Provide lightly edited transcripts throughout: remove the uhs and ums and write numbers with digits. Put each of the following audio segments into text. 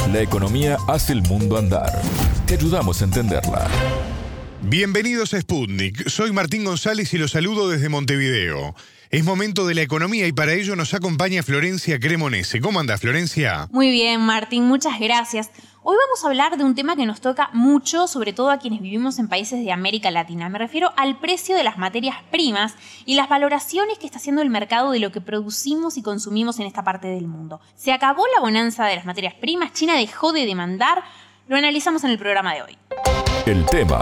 La economía hace el mundo andar. Te ayudamos a entenderla. Bienvenidos a Sputnik. Soy Martín González y los saludo desde Montevideo. Es momento de la economía y para ello nos acompaña Florencia Cremonese. ¿Cómo anda, Florencia? Muy bien, Martín, muchas gracias. Hoy vamos a hablar de un tema que nos toca mucho, sobre todo a quienes vivimos en países de América Latina. Me refiero al precio de las materias primas y las valoraciones que está haciendo el mercado de lo que producimos y consumimos en esta parte del mundo. ¿Se acabó la bonanza de las materias primas? ¿China dejó de demandar? Lo analizamos en el programa de hoy. El tema.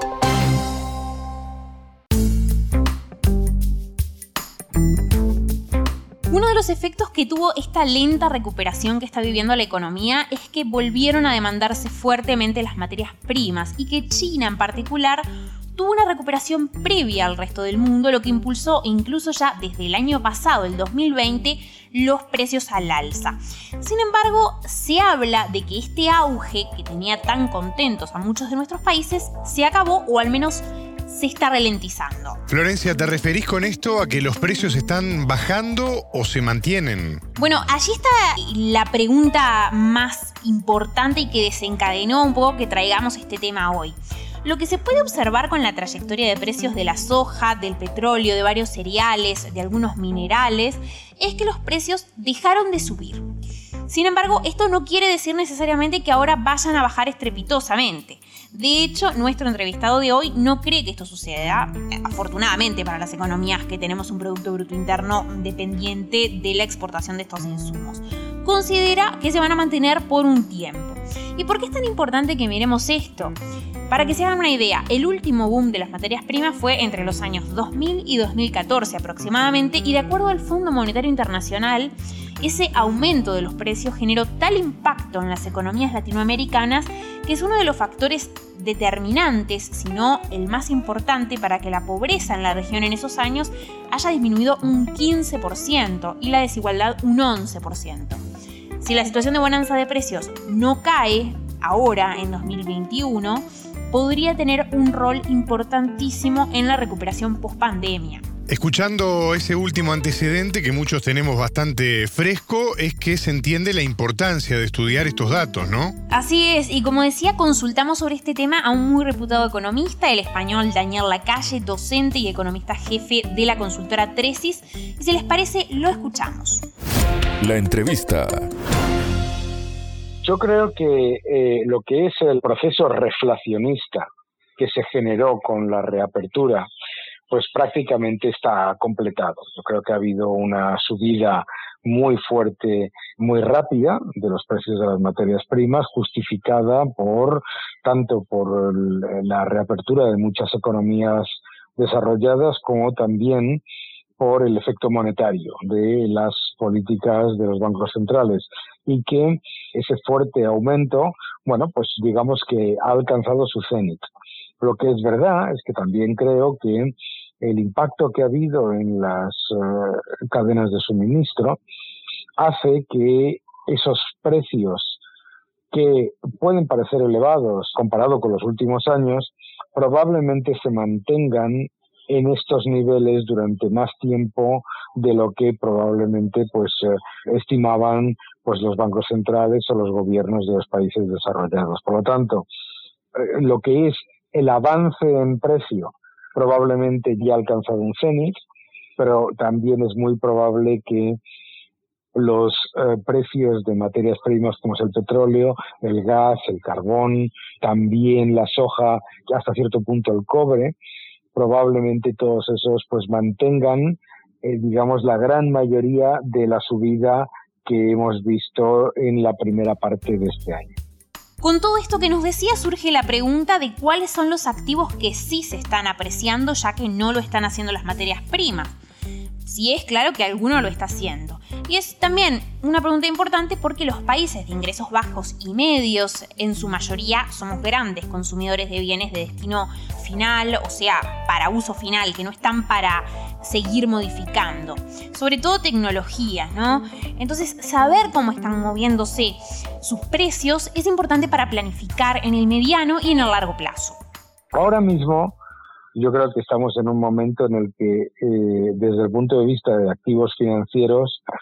Uno de los efectos que tuvo esta lenta recuperación que está viviendo la economía es que volvieron a demandarse fuertemente las materias primas y que China en particular tuvo una recuperación previa al resto del mundo, lo que impulsó incluso ya desde el año pasado, el 2020, los precios al alza. Sin embargo, se habla de que este auge que tenía tan contentos a muchos de nuestros países se acabó o al menos se está ralentizando. Florencia, ¿te referís con esto a que los precios están bajando o se mantienen? Bueno, allí está la pregunta más importante y que desencadenó un poco que traigamos este tema hoy. Lo que se puede observar con la trayectoria de precios de la soja, del petróleo, de varios cereales, de algunos minerales, es que los precios dejaron de subir. Sin embargo, esto no quiere decir necesariamente que ahora vayan a bajar estrepitosamente. De hecho, nuestro entrevistado de hoy no cree que esto suceda, afortunadamente para las economías que tenemos un Producto Bruto Interno dependiente de la exportación de estos insumos. Considera que se van a mantener por un tiempo. ¿Y por qué es tan importante que miremos esto? Para que se hagan una idea, el último boom de las materias primas fue entre los años 2000 y 2014 aproximadamente, y de acuerdo al Fondo Monetario Internacional, ese aumento de los precios generó tal impacto en las economías latinoamericanas que es uno de los factores determinantes, si no el más importante, para que la pobreza en la región en esos años haya disminuido un 15% y la desigualdad un 11%. Si la situación de bonanza de precios no cae ahora en 2021, podría tener un rol importantísimo en la recuperación post-pandemia. Escuchando ese último antecedente que muchos tenemos bastante fresco, es que se entiende la importancia de estudiar estos datos, ¿no? Así es, y como decía, consultamos sobre este tema a un muy reputado economista, el español Daniel Lacalle, docente y economista jefe de la consultora Tresis, y si les parece, lo escuchamos. La entrevista. Yo creo que lo que es el proceso reflacionista que se generó con la reapertura, pues prácticamente está completado. Yo creo que ha habido una subida muy fuerte, muy rápida de los precios de las materias primas, justificada tanto por la reapertura de muchas economías desarrolladas como también por el efecto monetario de las políticas de los bancos centrales, y que ese fuerte aumento, bueno, pues digamos que ha alcanzado su cenit. Lo que es verdad es que también creo que el impacto que ha habido en las cadenas de suministro hace que esos precios, que pueden parecer elevados comparado con los últimos años, probablemente se mantengan en estos niveles durante más tiempo de lo que probablemente estimaban los bancos centrales o los gobiernos de los países desarrollados. Por lo tanto, lo que es el avance en precio probablemente ya ha alcanzado un cenit, pero también es muy probable que los precios de materias primas como es el petróleo, el gas, el carbón, también la soja, hasta cierto punto el cobre, probablemente todos esos mantengan, digamos, la gran mayoría de la subida que hemos visto en la primera parte de este año. Con todo esto que nos decía, surge la pregunta de cuáles son los activos que sí se están apreciando, ya que no lo están haciendo las materias primas. Sí es claro que alguno lo está haciendo. Y es también una pregunta importante porque los países de ingresos bajos y medios, en su mayoría, somos grandes consumidores de bienes de destino final, o sea, para uso final, que no están para seguir modificando. Sobre todo tecnología, ¿no? Entonces, saber cómo están moviéndose sus precios es importante para planificar en el mediano y en el largo plazo. Ahora mismo, yo creo que estamos en un momento en el que, desde el punto de vista de activos financieros,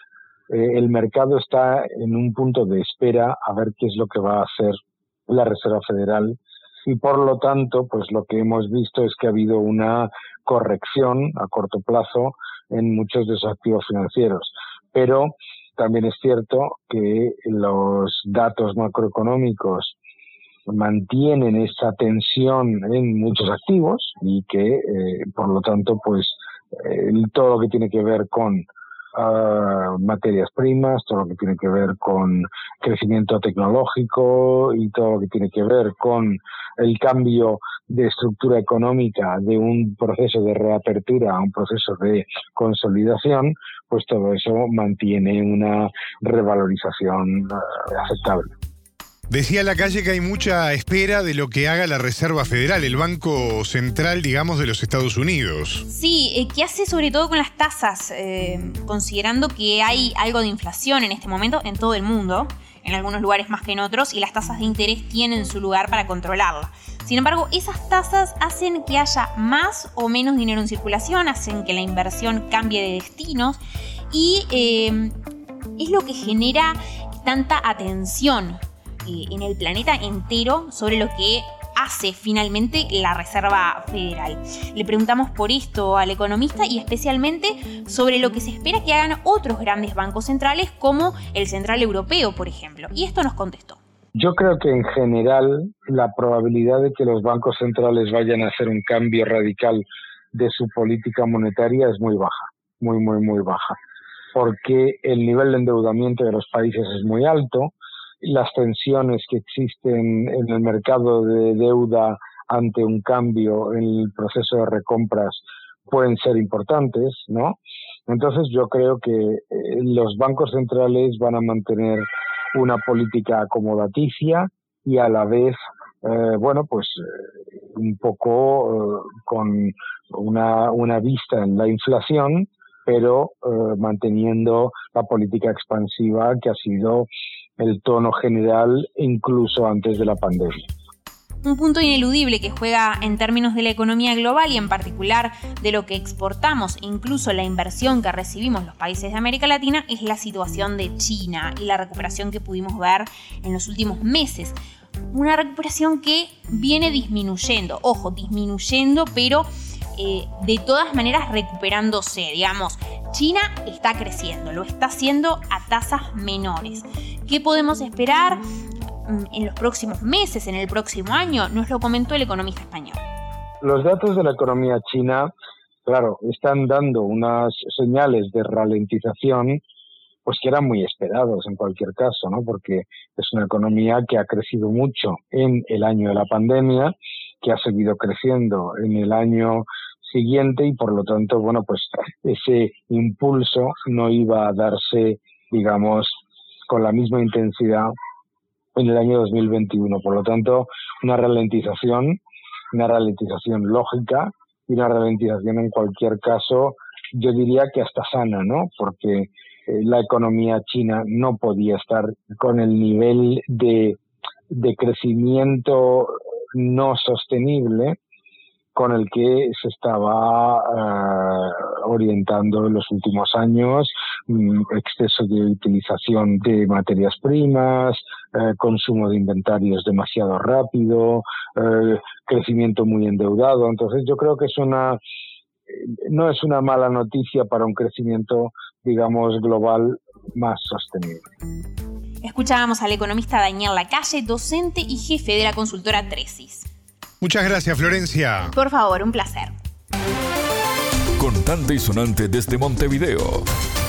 el mercado está en un punto de espera a ver qué es lo que va a hacer la Reserva Federal, y por lo tanto, pues lo que hemos visto es que ha habido una corrección a corto plazo en muchos de esos activos financieros. Pero también es cierto que los datos macroeconómicos mantienen esa tensión en muchos activos y que, por lo tanto, pues todo lo que tiene que ver con materias primas, todo lo que tiene que ver con crecimiento tecnológico y todo lo que tiene que ver con el cambio de estructura económica de un proceso de reapertura a un proceso de consolidación, pues todo eso mantiene una revalorización aceptable. Decía Lacalle que hay mucha espera de lo que haga la Reserva Federal, el Banco Central, digamos, de los Estados Unidos. Sí, ¿qué hace sobre todo con las tasas? Considerando que hay algo de inflación en este momento en todo el mundo, en algunos lugares más que en otros, y las tasas de interés tienen su lugar para controlarla. Sin embargo, esas tasas hacen que haya más o menos dinero en circulación, hacen que la inversión cambie de destinos y es lo que genera tanta atención en el planeta entero sobre lo que hace finalmente la Reserva Federal. Le preguntamos por esto al economista y especialmente sobre lo que se espera que hagan otros grandes bancos centrales como el Central Europeo, por ejemplo. Y esto nos contestó. Yo creo que en general la probabilidad de que los bancos centrales vayan a hacer un cambio radical de su política monetaria es muy baja, muy baja, porque el nivel de endeudamiento de los países es muy alto. Las tensiones que existen en el mercado de deuda ante un cambio en el proceso de recompras pueden ser importantes, ¿no? Entonces yo creo que los bancos centrales van a mantener una política acomodaticia y a la vez, un poco con una vista en la inflación, pero manteniendo la política expansiva que ha sido el tono general incluso antes de la pandemia. Un punto ineludible que juega en términos de la economía global y en particular de lo que exportamos e incluso la inversión que recibimos los países de América Latina es la situación de China y la recuperación que pudimos ver en los últimos meses. Una recuperación que viene disminuyendo, pero de todas maneras recuperándose, digamos. China está creciendo, lo está haciendo a tasas menores. ¿Qué podemos esperar en los próximos meses, en el próximo año? Nos lo comentó el economista español. Los datos de la economía china, claro, están dando unas señales de ralentización, pues que eran muy esperados en cualquier caso, ¿no? Porque es una economía que ha crecido mucho en el año de la pandemia, que ha seguido creciendo en el año siguiente y por lo tanto, ese impulso no iba a darse, digamos, con la misma intensidad en el año 2021. Por lo tanto, una ralentización lógica y una ralentización en cualquier caso, yo diría que hasta sana, ¿no? Porque la economía china no podía estar con el nivel de crecimiento no sostenible con el que se estaba orientando en los últimos años, exceso de utilización de materias primas, consumo de inventarios demasiado rápido, crecimiento muy endeudado. Entonces yo creo que no es una mala noticia para un crecimiento, digamos, global más sostenible. Escuchábamos al economista Daniel Lacalle, docente y jefe de la consultora Tresis. Muchas gracias, Florencia. Por favor, un placer. Contante y sonante desde Montevideo.